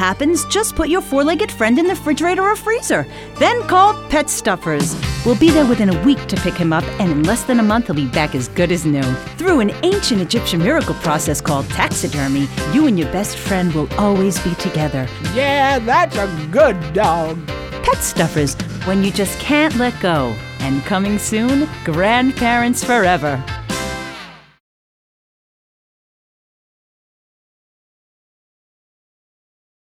happens, just put your four-legged friend in the refrigerator or freezer. Then call Pet Stuffers. We'll be there within a week to pick him up, and in less than a month he'll be back as good as new. Through an ancient Egyptian miracle process called taxidermy, you and your best friend will always be together. Yeah, that's a good dog. Pet Stuffers, when you just can't let go. And coming soon, Grandparents Forever.